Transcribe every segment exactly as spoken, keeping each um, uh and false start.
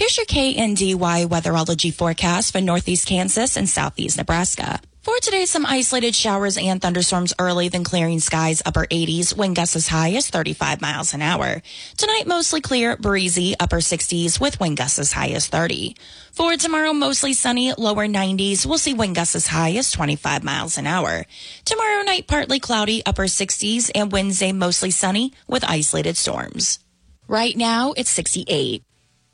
Here's your K N D Y weatherology forecast for northeast Kansas and southeast Nebraska. For today, some isolated showers and thunderstorms early, then clearing skies, upper eighties, wind gusts as high as thirty-five miles an hour. Tonight, mostly clear, breezy, upper sixties with wind gusts as high as thirty. For tomorrow, mostly sunny, lower nineties. We'll see wind gusts as high as twenty-five miles an hour. Tomorrow night, partly cloudy, upper sixties, and Wednesday, mostly sunny with isolated storms. Right now, it's sixty-eight.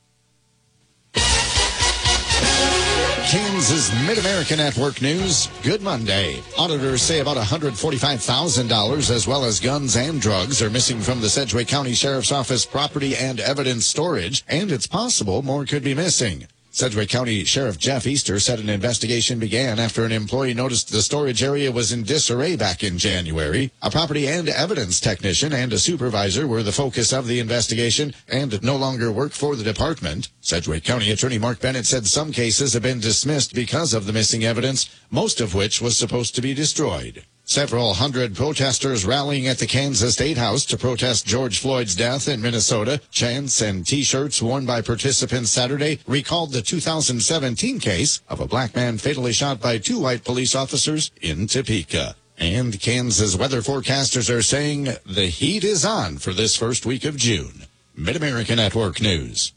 Kansas Mid-America Network News. Good Monday. Auditors say about one hundred forty-five thousand dollars as well as guns and drugs are missing from the Sedgwick County Sheriff's Office property and evidence storage, and it's possible more could be missing. Sedgwick County Sheriff Jeff Easter said an investigation began after an employee noticed the storage area was in disarray back in January. A property and evidence technician and a supervisor were the focus of the investigation and no longer work for the department. Sedgwick County Attorney Mark Bennett said some cases have been dismissed because of the missing evidence, most of which was supposed to be destroyed. Several hundred protesters rallying at the Kansas State House to protest George Floyd's death in Minnesota. Chants and T-shirts worn by participants Saturday recalled the two thousand seventeen case of a black man fatally shot by two white police officers in Topeka. And Kansas weather forecasters are saying the heat is on for this first week of June. Mid-America Network News.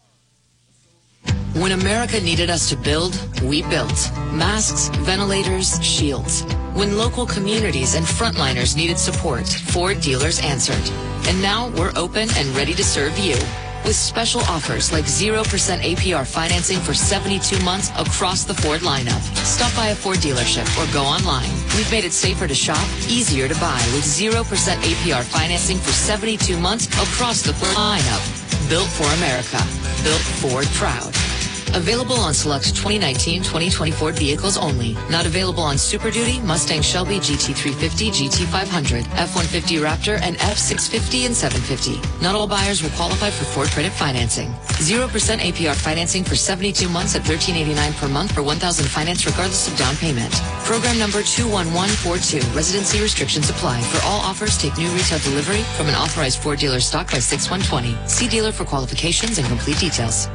When America needed us to build, we built. Masks, ventilators, shields. When local communities and frontliners needed support, Ford dealers answered. And now we're open and ready to serve you. With special offers like zero percent A P R financing for seventy-two months across the Ford lineup. Stop by a Ford dealership or go online. We've made it safer to shop, easier to buy with zero percent A P R financing for seventy-two months across the Ford lineup. Built for America. Built Ford proud. Available on select twenty nineteen twenty twenty Ford vehicles only. Not available on Super Duty, Mustang Shelby, G T three fifty, G T five hundred, F one fifty Raptor, and F six fifty and seven fifty. Not all buyers will qualify for Ford credit financing. zero percent A P R financing for seventy-two months at thirteen eighty-nine per month for one thousand finance regardless of down payment. Program number two one one four two. Residency restrictions apply. For all offers, take new retail delivery from an authorized Ford dealer stock by six one twenty. See dealer for qualifications and complete details.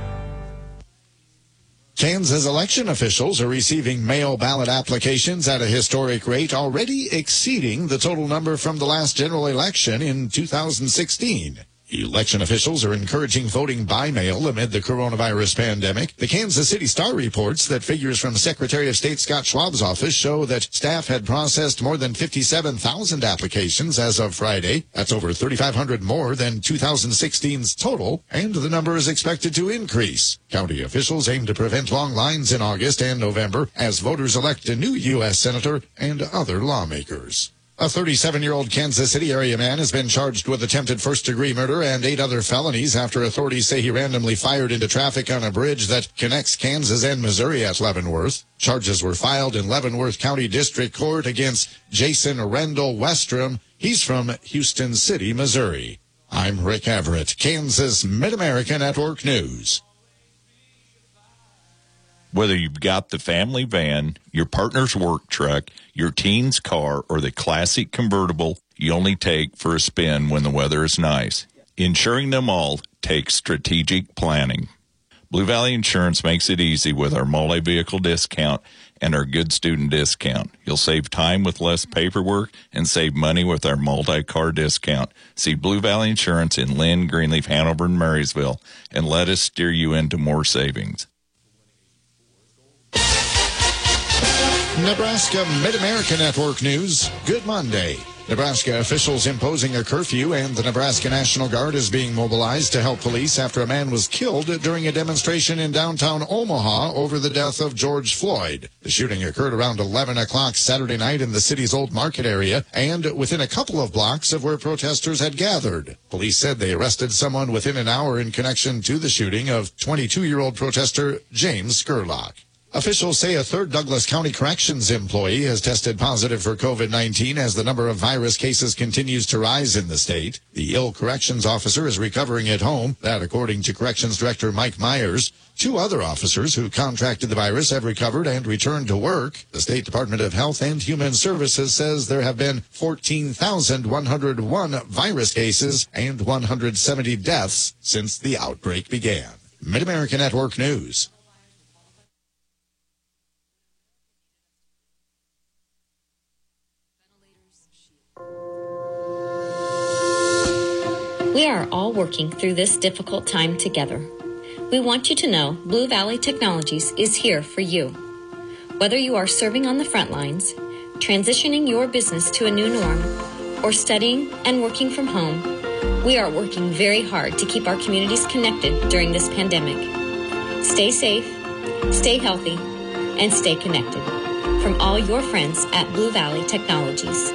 Kansas election officials are receiving mail ballot applications at a historic rate, already exceeding the total number from the last general election in two thousand sixteen. Election officials are encouraging voting by mail amid the coronavirus pandemic. The Kansas City Star reports that figures from Secretary of State Scott Schwab's office show that staff had processed more than fifty-seven thousand applications as of Friday. That's over thirty-five hundred more than two thousand sixteen's total, and the number is expected to increase. County officials aim to prevent long lines in August and November as voters elect a new U S senator and other lawmakers. A thirty-seven-year-old Kansas City area man has been charged with attempted first-degree murder and eight other felonies after authorities say he randomly fired into traffic on a bridge that connects Kansas and Missouri at Leavenworth. Charges were filed in Leavenworth County District Court against Jason Rendell Westrom. He's from Houston City, Missouri. I'm Rick Everett, Kansas Mid-America Network News. Whether you've got the family van, your partner's work truck, your teen's car, or the classic convertible you only take for a spin when the weather is nice, insuring them all takes strategic planning. Blue Valley Insurance makes it easy with our multi-vehicle discount and our good student discount. You'll save time with less paperwork and save money with our multi-car discount. See Blue Valley Insurance in Lynn, Greenleaf, Hanover, and Marysville, and let us steer you into more savings. Nebraska Mid-America Network News. Good Monday. Nebraska officials imposing a curfew, and the Nebraska National Guard is being mobilized to help police after a man was killed during a demonstration in downtown Omaha over the death of George Floyd. The shooting occurred around eleven o'clock Saturday night in the city's Old Market area and within a couple of blocks of where protesters had gathered. Police said they arrested someone within an hour in connection to the shooting of twenty-two-year-old protester James Skurlock. Officials say a third Douglas County Corrections employee has tested positive for COVID nineteen as the number of virus cases continues to rise in the state. The ill corrections officer is recovering at home, that according to Corrections Director Mike Myers. Two other officers who contracted the virus have recovered and returned to work. The State Department of Health and Human Services says there have been fourteen thousand one hundred one virus cases and one hundred seventy deaths since the outbreak began. Mid-America Network News. We are all working through this difficult time together. We want you to know Blue Valley Technologies is here for you. Whether you are serving on the front lines, transitioning your business to a new norm, or studying and working from home, we are working very hard to keep our communities connected during this pandemic. Stay safe, stay healthy, and stay connected. From all your friends at Blue Valley Technologies.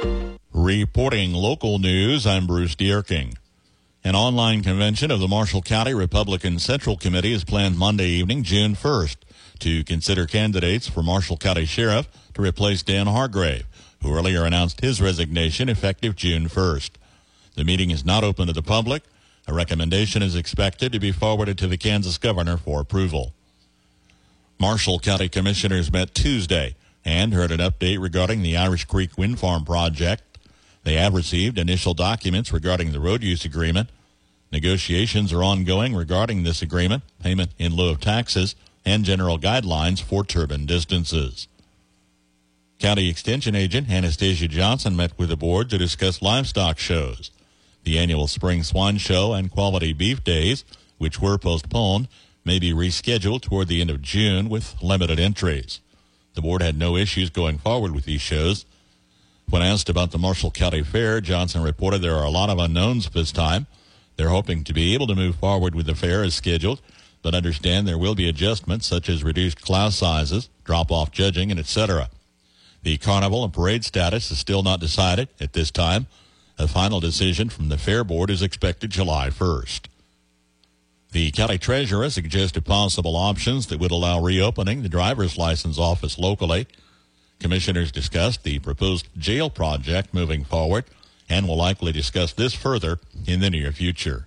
Reporting local news, I'm Bruce Dierking. An online convention of the Marshall County Republican Central Committee is planned Monday evening, June first, to consider candidates for Marshall County Sheriff to replace Dan Hargrave, who earlier announced his resignation effective June first. The meeting is not open to the public. A recommendation is expected to be forwarded to the Kansas governor for approval. Marshall County Commissioners met Tuesday and heard an update regarding the Irish Creek Wind Farm project. They have received initial documents regarding the road use agreement. Negotiations are ongoing regarding this agreement, payment in lieu of taxes, and general guidelines for turbine distances. County Extension Agent Anastasia Johnson met with the board to discuss livestock shows. The annual Spring Swine Show and Quality Beef Days, which were postponed, may be rescheduled toward the end of June with limited entries. The board had no issues going forward with these shows. When asked about the Marshall County Fair, Johnson reported there are a lot of unknowns this time. They're hoping to be able to move forward with the fair as scheduled, but understand there will be adjustments such as reduced class sizes, drop-off judging, and et cetera. The carnival and parade status is still not decided at this time. A final decision from the Fair Board is expected July first. The county treasurer suggested possible options that would allow reopening the driver's license office locally. Commissioners discussed the proposed jail project moving forward and will likely discuss this further in the near future.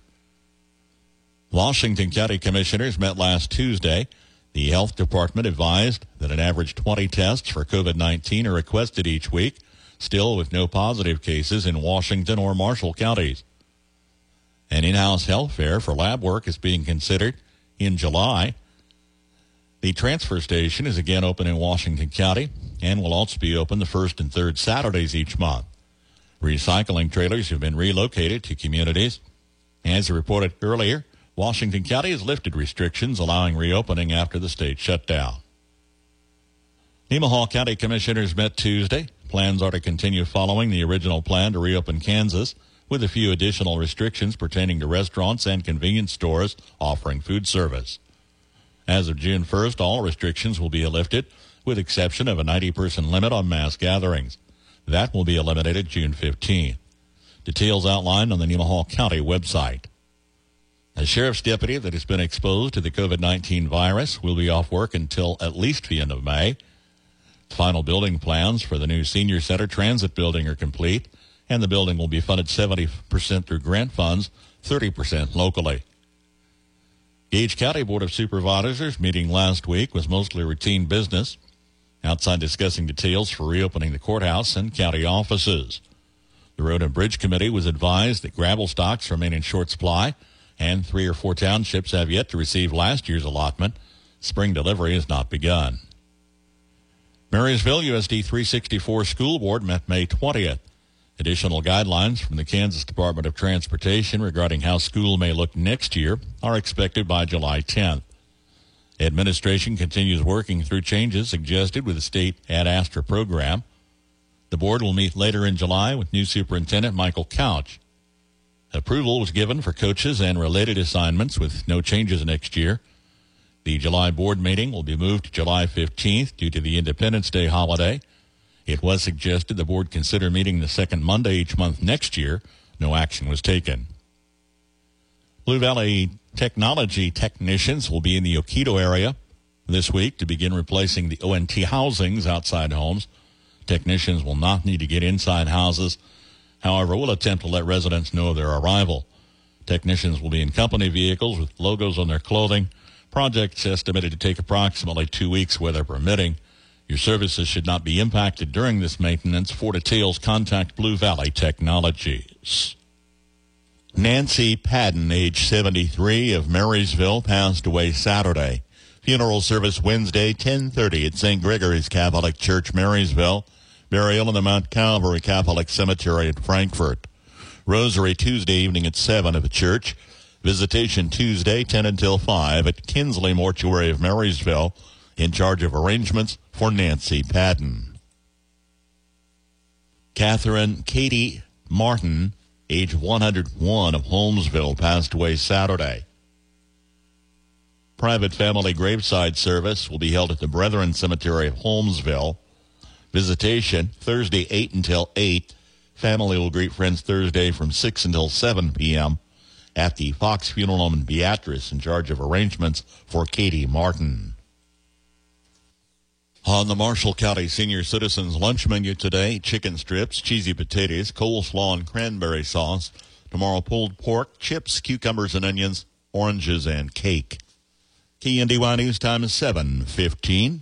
Washington County Commissioners met last Tuesday. The Health Department advised that an average twenty tests for COVID nineteen are requested each week, still with no positive cases in Washington or Marshall counties. An in-house health fair for lab work is being considered in July. The transfer station is again open in Washington County and will also be open the first and third Saturdays each month. Recycling trailers have been relocated to communities. As reported earlier, Washington County has lifted restrictions allowing reopening after the state shutdown. Nemaha County Commissioners met Tuesday. Plans are to continue following the original plan to reopen Kansas with a few additional restrictions pertaining to restaurants and convenience stores offering food service. As of June first, all restrictions will be lifted, with exception of a ninety-person limit on mass gatherings. That will be eliminated June fifteenth. Details outlined on the Nemaha County website. A sheriff's deputy that has been exposed to the COVID nineteen virus will be off work until at least the end of May. Final building plans for the new senior center transit building are complete, and the building will be funded seventy percent through grant funds, thirty percent locally. Gage County Board of Supervisors meeting last week was mostly routine business, outside discussing details for reopening the courthouse and county offices. The Road and Bridge Committee was advised that gravel stocks remain in short supply, and three or four townships have yet to receive last year's allotment. Spring delivery has not begun. Marysville U S D three sixty-four School Board met May twentieth. Additional guidelines from the Kansas Department of Transportation regarding how school may look next year are expected by July tenth. Administration continues working through changes suggested with the state Ad Astra program. The board will meet later in July with new Superintendent Michael Couch. Approval was given for coaches and related assignments with no changes next year. The July board meeting will be moved to July fifteenth due to the Independence Day holiday. It was suggested the board consider meeting the second Monday each month next year. No action was taken. Blue Valley Technology technicians will be in the Oquito area this week to begin replacing the O N T housings outside homes. Technicians will not need to get inside houses. However, we'll attempt to let residents know of their arrival. Technicians will be in company vehicles with logos on their clothing. Project's estimated to take approximately two weeks, weather permitting. Your services should not be impacted during this maintenance. For details, contact Blue Valley Technologies. Nancy Padden, age seventy-three, of Marysville, passed away Saturday. Funeral service Wednesday, ten thirty at Saint Gregory's Catholic Church, Marysville. Burial in the Mount Calvary Catholic Cemetery at Frankfort. Rosary Tuesday evening at seven at the church. Visitation Tuesday, ten until five at Kinsley Mortuary of Marysville, in charge of arrangements for Nancy Padden. Catherine Katie Martin, age one hundred one, of Holmesville, passed away Saturday. Private family graveside service will be held at the Brethren Cemetery of Holmesville. Visitation Thursday, eight until eight. Family will greet friends Thursday from six until seven p.m. at the Fox Funeral Home in Beatrice, in charge of arrangements for Katie Martin. On the Marshall County Senior Citizens lunch menu today, chicken strips, cheesy potatoes, coleslaw and cranberry sauce. Tomorrow, pulled pork, chips, cucumbers and onions, oranges and cake. K N D Y News time is seven fifteen.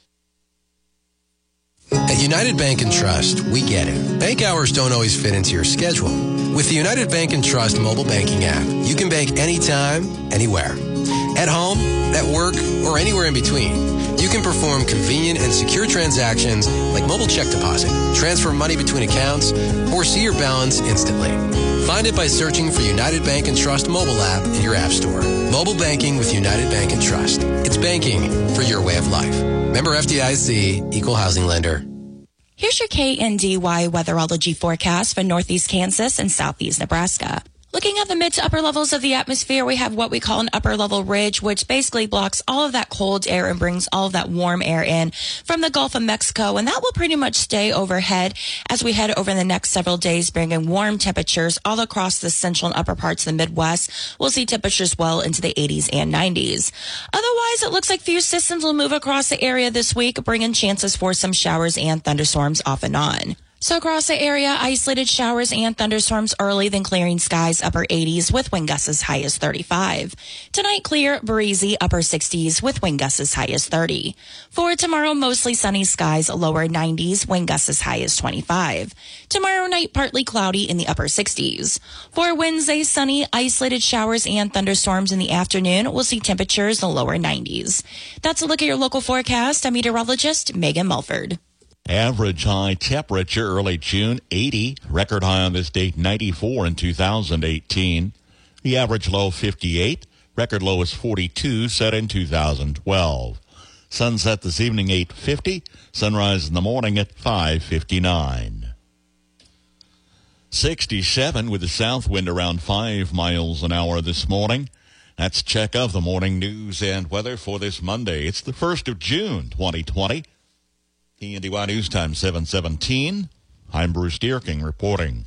At United Bank and Trust, we get it. Bank hours don't always fit into your schedule. With the United Bank and Trust mobile banking app, you can bank anytime, anywhere. At home, at work, or anywhere in between. You can perform convenient and secure transactions like mobile check deposit, transfer money between accounts, or see your balance instantly. Find it by searching for United Bank and Trust mobile app in your app store. Mobile banking with United Bank and Trust. It's banking for your way of life. Member F D I C, Equal Housing Lender. Here's your K N D Y weatherology forecast for northeast Kansas and southeast Nebraska. Looking at the mid to upper levels of the atmosphere, we have what we call an upper level ridge, which basically blocks all of that cold air and brings all of that warm air in from the Gulf of Mexico. And that will pretty much stay overhead as we head over the next several days, bringing warm temperatures all across the central and upper parts of the Midwest. We'll see temperatures well into the eighties and nineties. Otherwise, it looks like few systems will move across the area this week, bringing chances for some showers and thunderstorms off and on. So across the area, isolated showers and thunderstorms early, then clearing skies, upper eighties with wind gusts as high as thirty-five. Tonight, clear, breezy, upper sixties with wind gusts as high as thirty. For tomorrow, mostly sunny skies, lower nineties, wind gusts as high as twenty-five. Tomorrow night, partly cloudy in the upper sixties. For Wednesday, sunny, isolated showers and thunderstorms in the afternoon. We'll see temperatures in the lower nineties. That's a look at your local forecast. I'm meteorologist Megan Mulford. Average high temperature early June, eighty. Record high on this date, ninety-four in two thousand eighteen. The average low, fifty-eight. Record low is forty-two, set in two thousand twelve. Sunset this evening, eight fifty. Sunrise in the morning at five fifty-nine. sixty-seven with a south wind around five miles an hour this morning. That's check of the morning news and weather for this Monday. It's the first of June, twenty twenty. K N D Y News Time, seven seventeen. I'm Bruce Dierking reporting.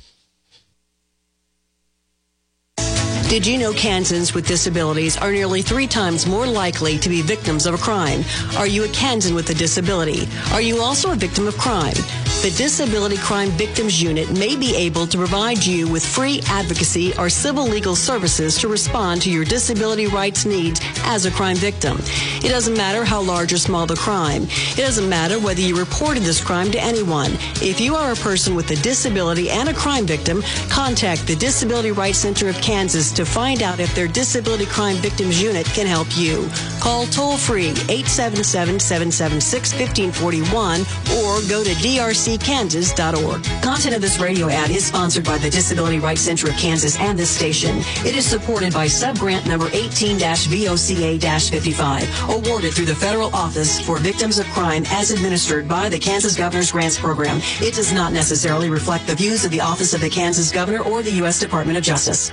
Did you know Kansans with disabilities are nearly three times more likely to be victims of a crime? Are you a Kansan with a disability? Are you also a victim of crime? The Disability Crime Victims Unit may be able to provide you with free advocacy or civil legal services to respond to your disability rights needs as a crime victim. It doesn't matter how large or small the crime. It doesn't matter whether you reported this crime to anyone. If you are a person with a disability and a crime victim, contact the Disability Rights Center of Kansas to find out if their Disability Crime Victims Unit can help you. Call toll-free eight seven seven, seven seven six, one five four one or go to d r c kansas dot org. Content of this radio ad is sponsored by the Disability Rights Center of Kansas and this station. It is supported by subgrant number eighteen V O C A fifty-five, awarded through the Federal Office for Victims of Crime as administered by the Kansas Governor's Grants Program. It does not necessarily reflect the views of the Office of the Kansas Governor or the U S Department of Justice.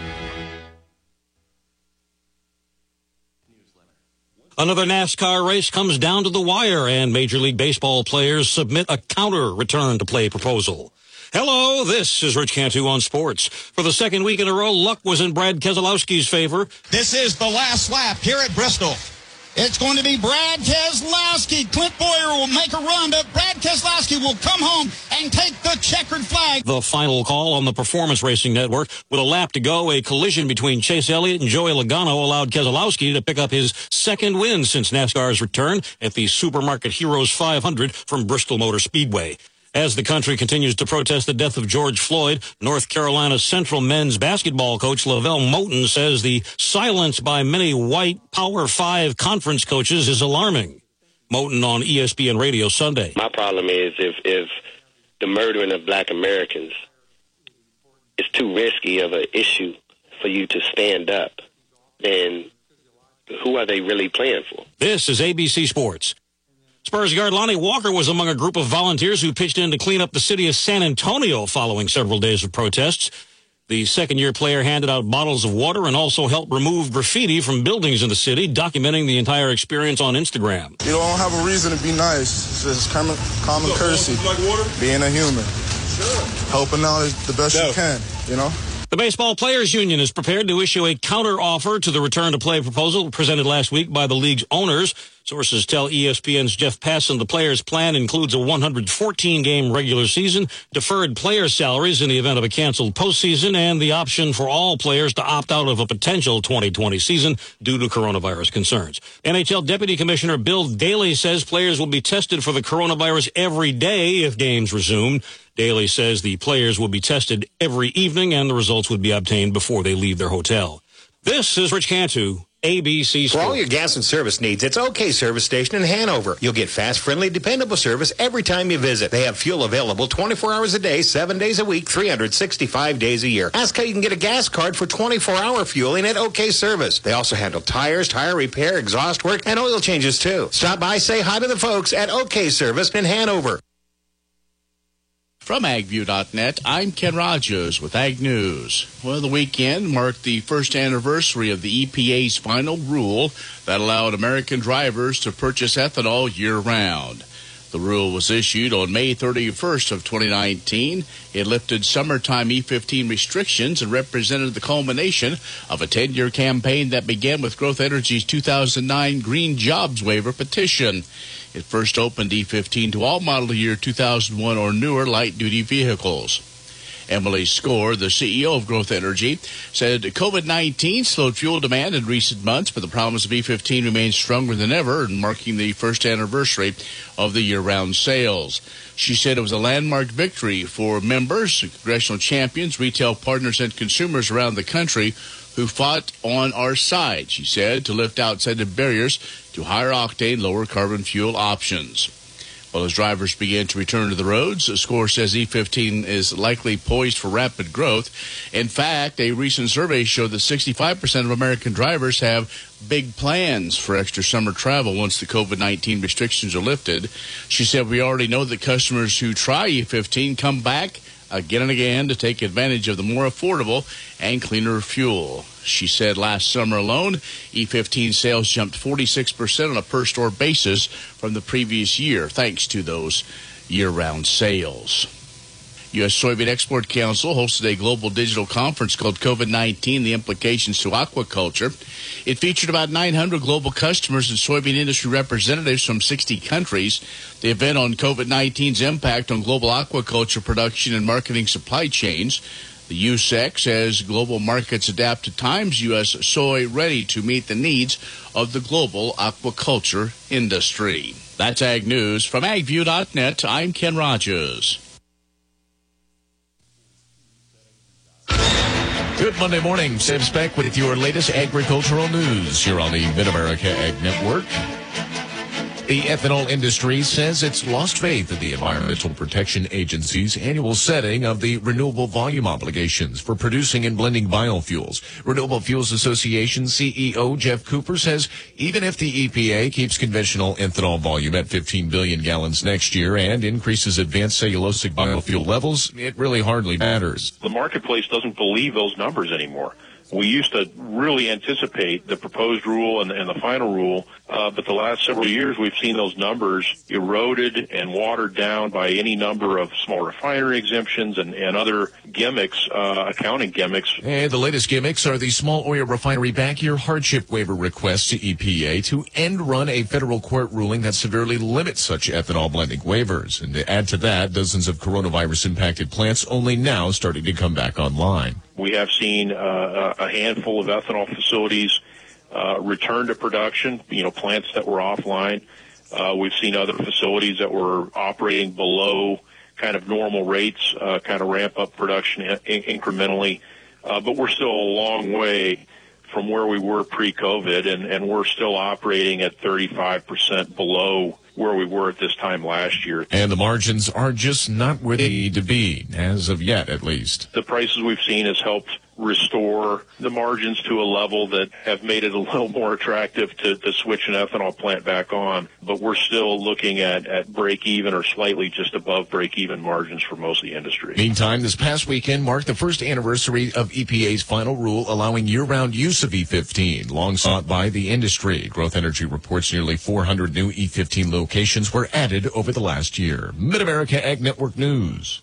Another NASCAR race comes down to the wire, and Major League Baseball players submit a counter return to play proposal. Hello, this is Rich Cantu on sports. For the second week in a row, luck was in Brad Keselowski's favor. This is the last lap here at Bristol. It's going to be Brad Keselowski. Clint Boyer will make a run, but Brad Keselowski will come home and take the checkered flag. The final call on the Performance Racing Network. With a lap to go, a collision between Chase Elliott and Joey Logano allowed Keselowski to pick up his second win since NASCAR's return at the Supermarket Heroes five hundred from Bristol Motor Speedway. As the country continues to protest the death of George Floyd, North Carolina Central men's basketball coach Lavelle Moton says the silence by many white Power Five conference coaches is alarming. Moton on E S P N Radio Sunday. My problem is if, if the murdering of black Americans is too risky of an issue for you to stand up, then who are they really playing for? This is A B C Sports. Spurs guard Lonnie Walker was among a group of volunteers who pitched in to clean up the city of San Antonio following several days of protests. The second-year player handed out bottles of water and also helped remove graffiti from buildings in the city, documenting the entire experience on Instagram. You don't have a reason to be nice. It's just common, common courtesy, being a human, helping out the best you can, you know? The Baseball Players Union is prepared to issue a counter-offer to the return-to-play proposal presented last week by the league's owners. Sources tell E S P N's Jeff Passan the players' plan includes a one hundred fourteen game regular season, deferred player salaries in the event of a canceled postseason, and the option for all players to opt out of a potential twenty twenty season due to coronavirus concerns. N H L Deputy Commissioner Bill Daly says players will be tested for the coronavirus every day if games resume. Daly says the players will be tested every evening and the results would be obtained before they leave their hotel. This is Rich Cantu, A B C Sports. For all your gas and service needs, it's OK Service Station in Hanover. You'll get fast, friendly, dependable service every time you visit. They have fuel available twenty-four hours a day, seven days a week, three hundred sixty-five days a year. Ask how you can get a gas card for twenty-four hour fueling at OK Service. They also handle tires, tire repair, exhaust work, and oil changes too. Stop by, say hi to the folks at OK Service in Hanover. From ag view dot net, I'm Ken Rogers with Ag News. Well, the weekend marked the first anniversary of the E P A's final rule that allowed American drivers to purchase ethanol year-round. The rule was issued on May thirty-first of twenty nineteen. It lifted summertime E fifteen restrictions and represented the culmination of a ten-year campaign that began with Growth Energy's two thousand nine Green Jobs Waiver petition. It first opened E fifteen to all model year two thousand one or newer light-duty vehicles. Emily Score, the C E O of Growth Energy, said COVID nineteen slowed fuel demand in recent months, but the promise of E fifteen remains stronger than ever, and marking the first anniversary of the year-round sales. She said it was a landmark victory for members, congressional champions, retail partners, and consumers around the country who fought on our side, she said, to lift outside barriers to higher octane, lower carbon fuel options. Well, as drivers begin to return to the roads, Score says E fifteen is likely poised for rapid growth. In fact, a recent survey showed that sixty-five percent of American drivers have big plans for extra summer travel once the COVID nineteen restrictions are lifted. She said, we already know that customers who try E fifteen come back again and again to take advantage of the more affordable and cleaner fuel. She said last summer alone, E fifteen sales jumped forty-six percent on a per-store basis from the previous year, thanks to those year-round sales. U S. Soybean Export Council hosted a global digital conference called COVID nineteen, The Implications to Aquaculture. It featured about nine hundred global customers and soybean industry representatives from sixty countries. The event on COVID nineteen's impact on global aquaculture production and marketing supply chains. The U S E C says global markets adapt to times, U S soy ready to meet the needs of the global aquaculture industry. That's Ag News. From ag view dot net, I'm Ken Rogers. Good Monday morning. Sam Speck with your latest agricultural news here on the Mid-America Ag Network. The ethanol industry says it's lost faith in the Environmental Protection Agency's annual setting of the renewable volume obligations for producing and blending biofuels. Renewable Fuels Association C E O Jeff Cooper says even if the E P A keeps conventional ethanol volume at fifteen billion gallons next year and increases advanced cellulosic biofuel levels, it really hardly matters. The marketplace doesn't believe those numbers anymore. We used to really anticipate the proposed rule and, and the final rule, uh, but the last several years we've seen those numbers eroded and watered down by any number of small refinery exemptions and, and other gimmicks, uh, accounting gimmicks. And the latest gimmicks are the small oil refinery back-year hardship waiver request to E P A to end run a federal court ruling that severely limits such ethanol blending waivers. And to add to that, dozens of coronavirus-impacted plants only now starting to come back online. We have seen uh, a handful of ethanol facilities uh, return to production, you know, plants that were offline. Uh, we've seen other facilities that were operating below kind of normal rates, uh, kind of ramp up production in- incrementally. Uh, but we're still a long way from where we were pre-COVID, and, and we're still operating at thirty-five percent below where we were at this time last year. And the margins are just not where they need to be, as of yet, at least. The prices we've seen has helped restore the margins to a level that have made it a little more attractive to, to switch an ethanol plant back on. But we're still looking at, at break-even or slightly just above break-even margins for most of the industry. Meantime, this past weekend marked the first anniversary of E P A's final rule allowing year-round use of E fifteen, long sought by the industry. Growth Energy reports nearly four hundred new E fifteen locations were added over the last year. Mid-America Ag Network News.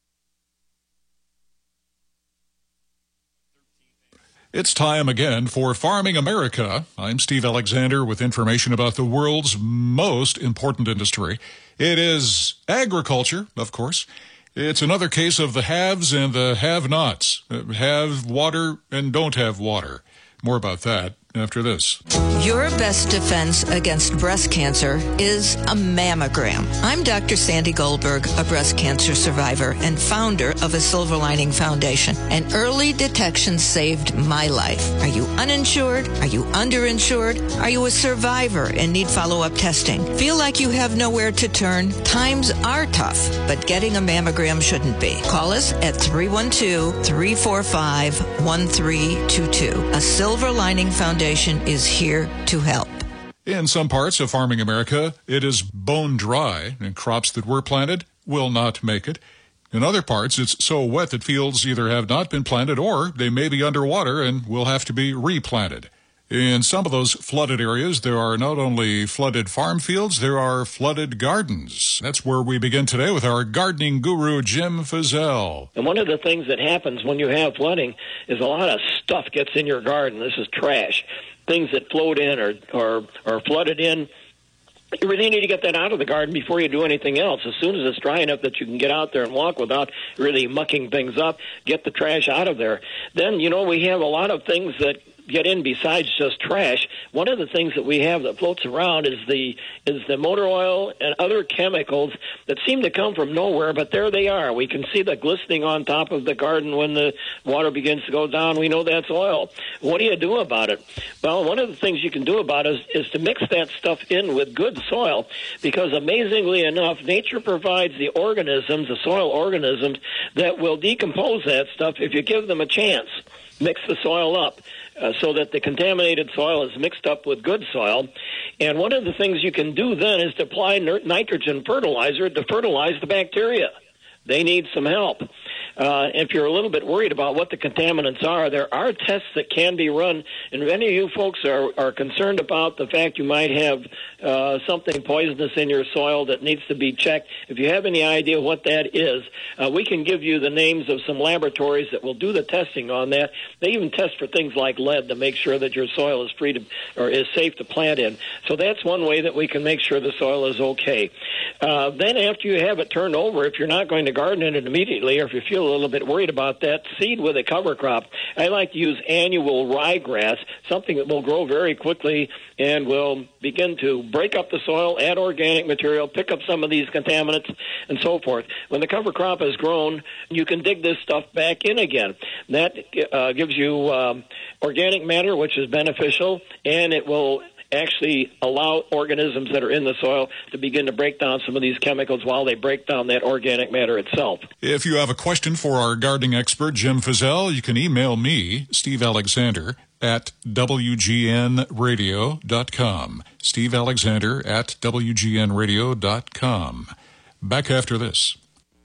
It's time again for Farming America. I'm Steve Alexander with information about the world's most important industry. It is agriculture, of course. It's another case of the haves and the have-nots. Have water and don't have water. More about that after this. Your best defense against breast cancer is a mammogram. I'm Doctor Sandy Goldberg, a breast cancer survivor and founder of a Silver Lining Foundation. And early detection saved my life. Are you uninsured? Are you underinsured? Are you a survivor and need follow-up testing? Feel like you have nowhere to turn? Times are tough, but getting a mammogram shouldn't be. Call us at three one two, three four five, one three two two. A Silver Lining Foundation is here to help. In some parts of Farming America, it is bone dry, and crops that were planted will not make it. In other parts, it's so wet that fields either have not been planted or they may be underwater and will have to be replanted. In some of those flooded areas, there are not only flooded farm fields, there are flooded gardens. That's where we begin today with our gardening guru, Jim Fizzell. And one of the things that happens when you have flooding is a lot of stuff gets in your garden. This is trash. Things that float in or, or, or flooded in. You really need to get that out of the garden before you do anything else. As soon as it's dry enough that you can get out there and walk without really mucking things up, get the trash out of there. Then, you know, we have a lot of things that get in besides just trash. One of the things that we have that floats around is the is the motor oil and other chemicals that seem to come from nowhere, but there they are. We can see the glistening on top of the garden when the water begins to go down. We know that's oil. What do you do about it? Well, one of the things you can do about it is, is to mix that stuff in with good soil, because amazingly enough, nature provides the organisms, the soil organisms, that will decompose that stuff if you give them a chance. Mix the soil up uh, so that the contaminated soil is mixed up with good soil. And one of the things you can do then is to apply nitrogen fertilizer to fertilize the bacteria. They need some help. Uh, if you're a little bit worried about what the contaminants are, there are tests that can be run. And if any of you folks are, are concerned about the fact you might have uh, something poisonous in your soil that needs to be checked, if you have any idea what that is, uh, we can give you the names of some laboratories that will do the testing on that. They even test for things like lead to make sure that your soil is free to, or is safe to plant in. So that's one way that we can make sure the soil is okay. Uh, then after you have it turned over, if you're not going to garden in it immediately, or if you feel a little bit worried about that, seed with a cover crop. I like to use annual ryegrass, something that will grow very quickly and will begin to break up the soil, add organic material, pick up some of these contaminants, and so forth. When the cover crop is grown, you can dig this stuff back in again. That uh, gives you um, organic matter, which is beneficial, and it will actually allow organisms that are in the soil to begin to break down some of these chemicals while they break down that organic matter itself. If you have a question for our gardening expert, Jim Fizzell, you can email me, Steve Alexander, at W G N radio dot com. Steve Alexander at W G N radio dot com. Back after this.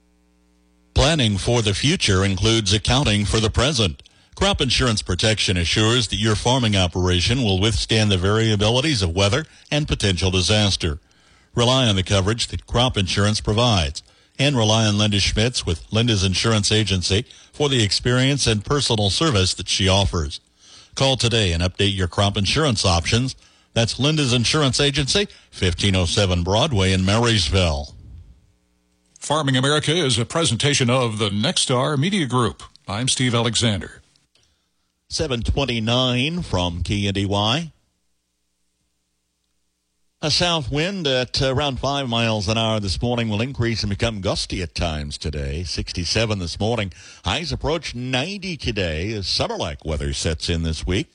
Planning for the future includes accounting for the present. Crop Insurance Protection assures that your farming operation will withstand the variabilities of weather and potential disaster. Rely on the coverage that Crop Insurance provides, and rely on Linda Schmitz with Linda's Insurance Agency for the experience and personal service that she offers. Call today and update your crop insurance options. That's Linda's Insurance Agency, fifteen oh seven Broadway in Marysville. Farming America is a presentation of the Nexstar Media Group. I'm Steve Alexander. seven twenty-nine from K N D Y. A south wind at uh, around five miles an hour this morning will increase and become gusty at times today. sixty-seven this morning. Highs approach ninety today as summer-like weather sets in this week.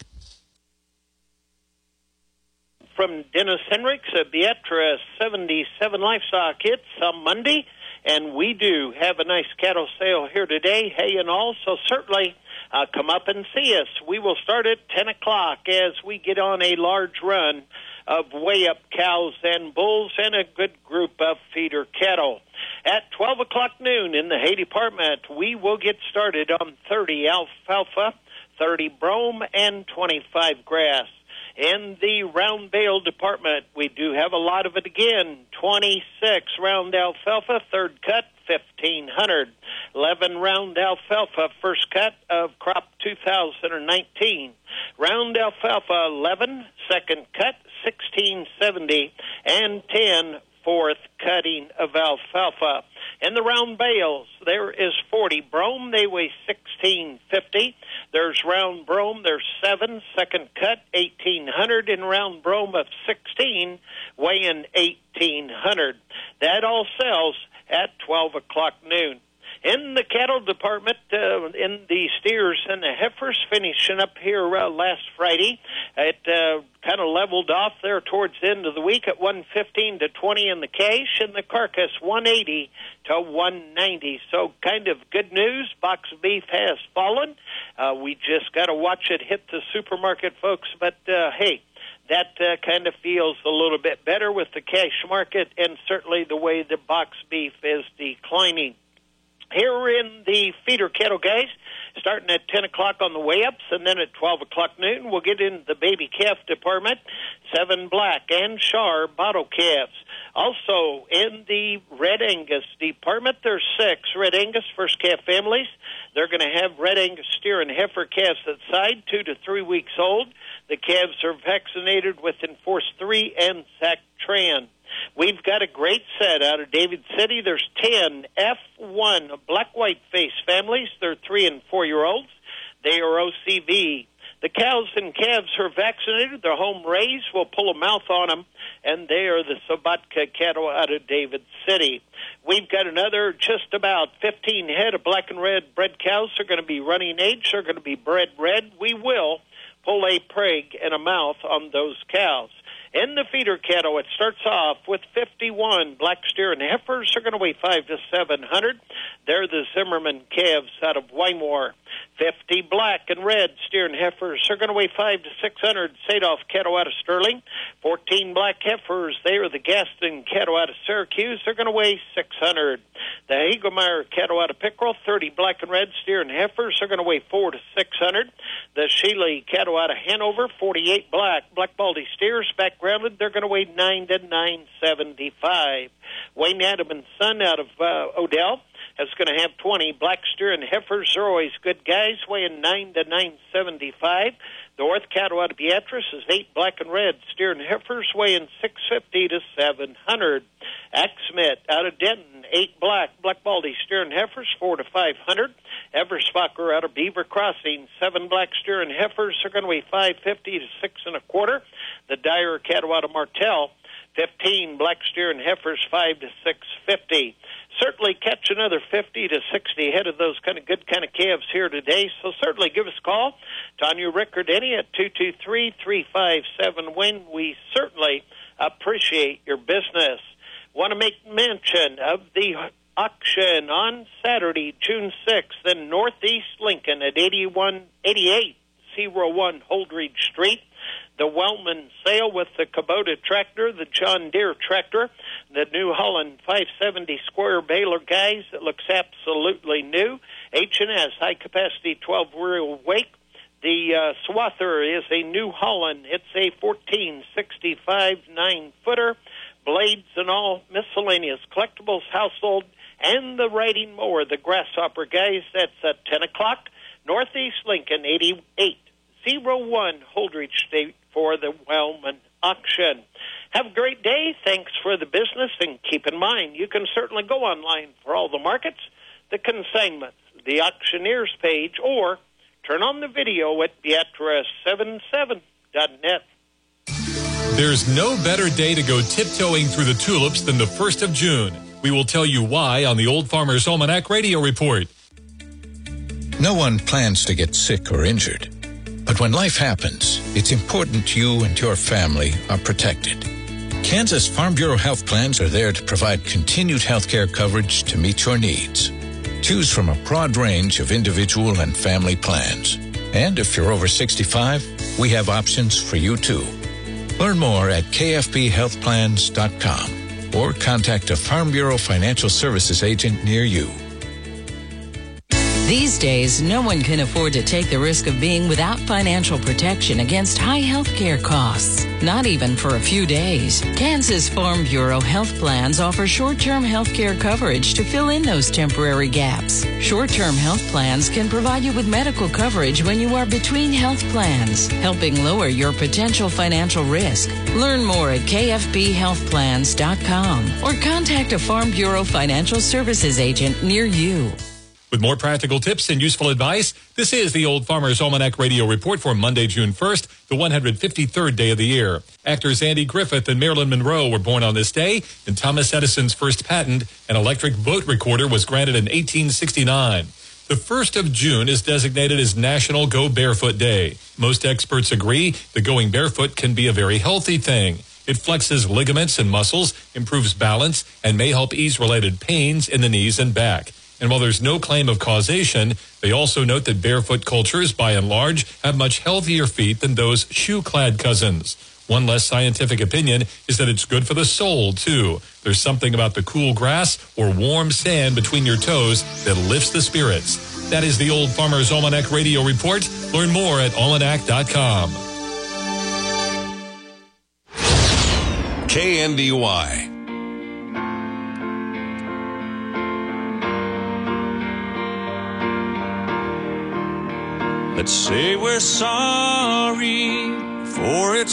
From Dennis Hendricks at Beatrice seventy-seven Livestock. It's on Monday, and we do have a nice cattle sale here today, hay and all, so certainly uh, come up and see us. We will start at ten o'clock as we get on a large run of weigh-up cows and bulls and a good group of feeder cattle. At twelve o'clock noon in the hay department, we will get started on thirty alfalfa, thirty brome, and twenty-five grass. In the round bale department, we do have a lot of it again. twenty-six round alfalfa, third cut, fifteen hundred. eleven round alfalfa, first cut of crop two thousand nineteen. Round alfalfa, eleven, second cut, sixteen seventy, and ten, fourth cutting of alfalfa. In the round bales, there is forty brome. They weigh sixteen fifty. There's round brome. There's seven, second cut, eighteen hundred, and round brome of sixteen, weighing eighteen hundred. That all sells at twelve o'clock noon. In the cattle department, uh, in the steers and the heifers, finishing up here uh, last Friday, it uh, kind of leveled off there towards the end of the week at one fifteen to twenty in the cash, and the carcass one eighty to one ninety. So kind of good news. Box of beef has fallen. Uh, we just got to watch it hit the supermarket, folks. But uh, hey, that uh, kind of feels a little bit better with the cash market, and certainly the way the box beef is declining. Here in the feeder cattle, guys, starting at ten o'clock on the way-ups, and then at twelve o'clock noon, we'll get into the baby calf department, seven black and Shar bottle calves. Also, in the Red Angus department, there's six Red Angus first calf families. They're going to have Red Angus steer and heifer calves at side, two to three weeks old. The calves are vaccinated with Enforce three and Zactran. We've got a great set out of David City. There's ten F one black-white face families. They're three- and four-year-olds. They are O C V. The cows and calves are vaccinated. They're home raised. We'll pull a mouth on them, and they are the Sobotka cattle out of David City. We've got another just about fifteen head of black and red bred cows. They're going to be running age. They're going to be bred red. We will pull a prig and a mouth on those cows. In the feeder cattle, it starts off with fifty-one black steer and heifers. They're going to weigh five to seven hundred. They're the Zimmerman calves out of Wymore. fifty black and red steer and heifers. They're going to weigh five to six hundred. Sadoff cattle out of Sterling. fourteen black heifers. They are the Gaston cattle out of Syracuse. They're going to weigh six hundred. The Hagelmeyer cattle out of Pickerel. thirty black and red steer and heifers. They're going to weigh four to six hundred. The Shealy cattle out of Hanover. forty-eight black. Black Baldy steers backgrounded. They're going to weigh nine to nine seventy-five. Wayne Adam and Son out of uh, Odell is going to have twenty black steer and heifers. They're always good guys, weighing nine to nine seventy-five. The North cattle out of Beatrice is eight black and red steer and heifers, weighing six fifty to seven hundred. Axmit out of Denton, eight black, black baldy steer and heifers, four to five hundred. Eversbacher out of Beaver Crossing, seven black steer and heifers are going to weigh five fifty to six and a quarter. The Dyer cattle out of Martell, fifteen black steer and heifers, five to six fifty. Certainly catch another fifty to sixty head of those kind of good kind of calves here today. So certainly give us a call. Tanya Rickard Denny at two two three, three five seven, win. We certainly appreciate your business. Want to make mention of the auction on Saturday, June sixth, in Northeast Lincoln at eighty-one eighty-eight oh one Holdridge Street. The Wellman sale with the Kubota tractor, the John Deere tractor, the New Holland five seventy square baler, guys, that looks absolutely new. H and S high-capacity twelve-wheel wake. The uh, Swather is a New Holland. It's a fourteen sixty-five nine-footer. Blades and all miscellaneous collectibles, household, and the riding mower, the Grasshopper, guys. That's at ten o'clock. Northeast Lincoln, eighty-eight oh one Holdridge Street for the Wellman auction. Have a great day. Thanks for the business, and keep in mind, you can certainly go online for all the markets, the consignments, the auctioneers page, or turn on the video at Beatrice seventy-seven dot net. There's no better day to go tiptoeing through the tulips than the first of June. We will tell you why on the Old Farmer's Almanac Radio Report. No one plans to get sick or injured. But when life happens, it's important you and your family are protected. Kansas Farm Bureau health plans are there to provide continued health care coverage to meet your needs. Choose from a broad range of individual and family plans. And if you're over sixty-five, we have options for you too. Learn more at k f b health plans dot com or contact a Farm Bureau Financial Services agent near you. These days, no one can afford to take the risk of being without financial protection against high health care costs, not even for a few days. Kansas Farm Bureau health plans offer short-term health care coverage to fill in those temporary gaps. Short-term health plans can provide you with medical coverage when you are between health plans, helping lower your potential financial risk. Learn more at k f b health plans dot com or contact a Farm Bureau Financial Services agent near you. With more practical tips and useful advice, this is the Old Farmer's Almanac Radio Report for Monday, June first, the one hundred fifty-third day of the year. Actors Andy Griffith and Marilyn Monroe were born on this day, and Thomas Edison's first patent, an electric vote recorder, was granted in eighteen sixty-nine. The first of June is designated as National Go Barefoot Day. Most experts agree that going barefoot can be a very healthy thing. It flexes ligaments and muscles, improves balance, and may help ease related pains in the knees and back. And while there's no claim of causation, they also note that barefoot cultures, by and large, have much healthier feet than those shoe-clad cousins. One less scientific opinion is that it's good for the soul, too. There's something about the cool grass or warm sand between your toes that lifts the spirits. That is the Old Farmer's Almanac Radio Report. Learn more at almanac dot com. K N D Y. Let's say we're sorry